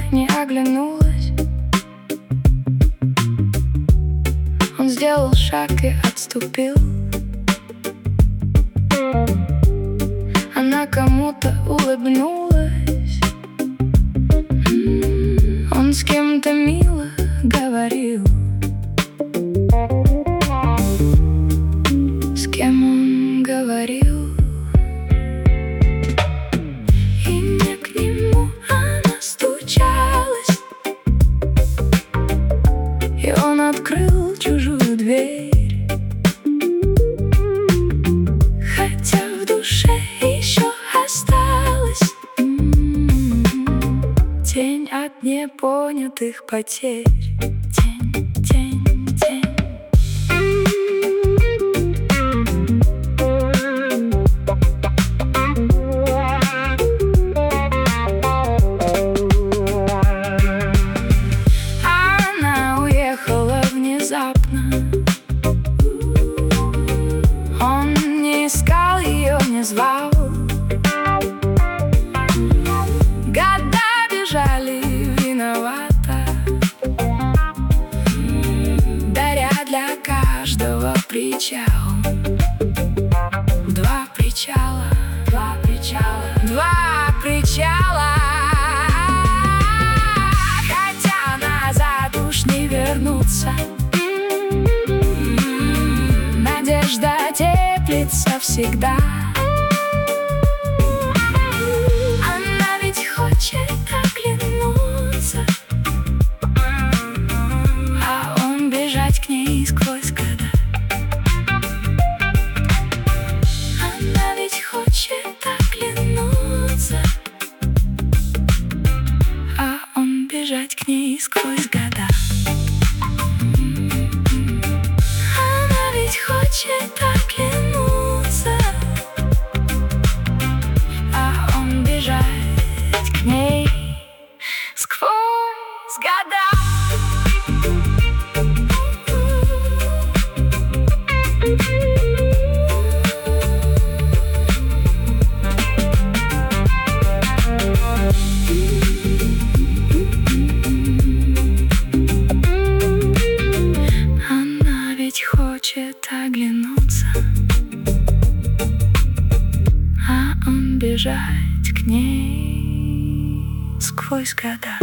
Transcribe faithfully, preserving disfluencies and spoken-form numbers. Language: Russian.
не оглянулась. Он сделал шаг и отступил. Она кому-то улыбнулась. Он с кем-то мило говорил. С кем он говорил? Имя к нему она стучалась, и он открыл чужую дверь. Хотя в душе еще осталась м-м-м, тень от непонятых потерь. Тень, тень, тень. Он не искал ее, не звал. Года бежали виновато, даря для каждого причал. Два причала, два причала, два причала. Хотя назад уж не вернуться, надежда теплится всегда. Она ведь хочет оглянуться, а он бежать к ней сквозь года. Она ведь хочет оглянуться, а он бежать к ней сквозь года. Хочет оглянуться, а он бежать к ней сквозь года. Она ведь хочет оглянуться, а он бежать к ней сквозь года.